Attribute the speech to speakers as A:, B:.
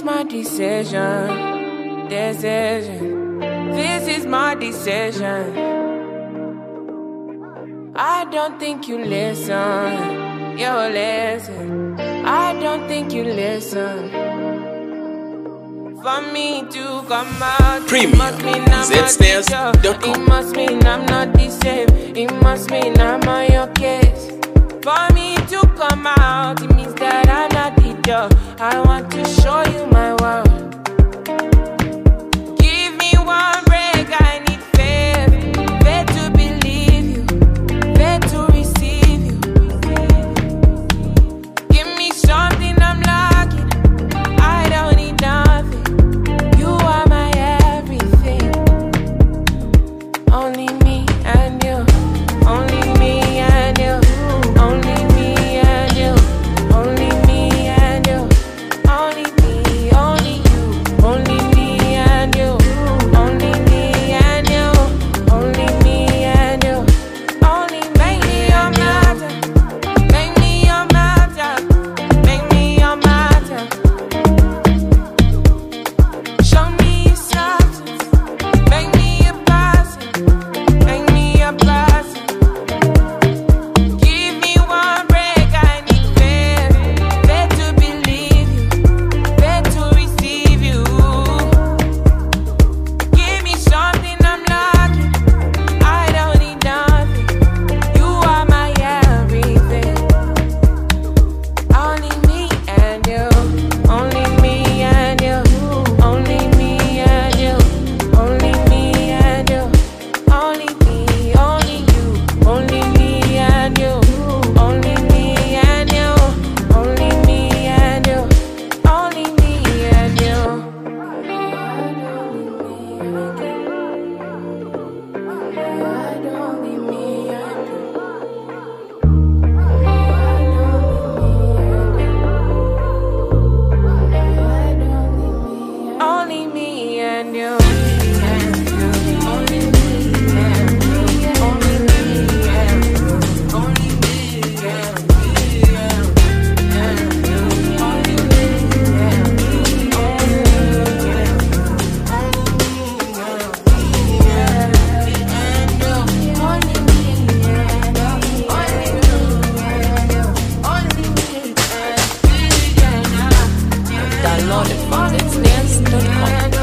A: is my decision. This is my decision. I don't think you listen. You listen. I don't think you listen. For me to come out,
B: Premium.
A: it must mean I'm
B: ZStairs.com.
A: It must mean I'm not the same. It must mean I'm on your case. For me to come out, it means that I'm not the door. I want to show you my world. Give me one break, I need faith. Faith to believe you, faith to receive you. Give me something I'm lacking, I don't need nothing. You are my everything. Only me and you, only me and you, only me and you, only me and you, only me, only you, only me and you, only me and you, only me and you, only make me your matter, make me your matter, make me your matter. Show me your substance, make me a person, make me a person. Give me one break, I need faith, faith to believe you, faith to receive you. Give me something I'm lacking, I don't need nothing. You are my everything. Only me and you, only me and you, only me and you, only me and you, only me, only you, only me and you, only me and you, only me and you, only me and you. Only me and you. Only me and you. Only me and you. Only me and you. Only me and you. Download it from ZStairs.com.